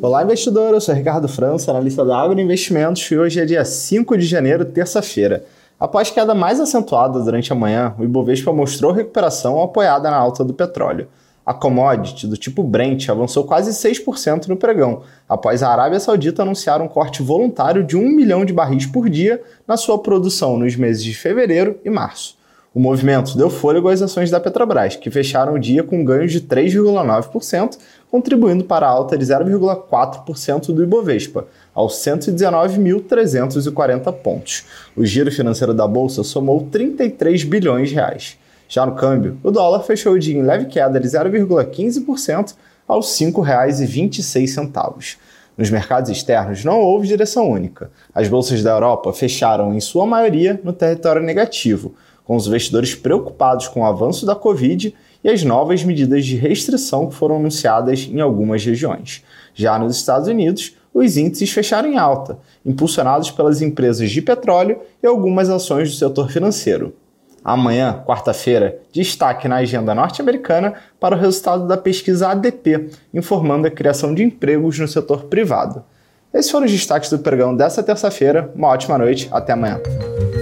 Olá, investidor. Eu sou Ricardo França, analista da Agro Investimentos, e hoje é dia 5 de janeiro, terça-feira. Após queda mais acentuada durante a manhã, o Ibovespa mostrou recuperação apoiada na alta do petróleo. A commodity do tipo Brent avançou quase 6% no pregão, após a Arábia Saudita anunciar um corte voluntário de 1 milhão de barris por dia na sua produção nos meses de fevereiro e março. O movimento deu fôlego às ações da Petrobras, que fecharam o dia com ganhos de 3,9%, contribuindo para a alta de 0,4% do Ibovespa, aos 119.340 pontos. O giro financeiro da Bolsa somou 33 bilhões de reais. Já no câmbio, o dólar fechou o dia em leve queda de 0,15% aos R$ 5,26. Nos mercados externos não houve direção única. As bolsas da Europa fecharam, em sua maioria, no território negativo, com os investidores preocupados com o avanço da Covid e as novas medidas de restrição que foram anunciadas em algumas regiões. Já nos Estados Unidos, os índices fecharam em alta, impulsionados pelas empresas de petróleo e algumas ações do setor financeiro. Amanhã, quarta-feira, destaque na agenda norte-americana para o resultado da pesquisa ADP, informando a criação de empregos no setor privado. Esses foram os destaques do pregão desta terça-feira. Uma ótima noite, até amanhã.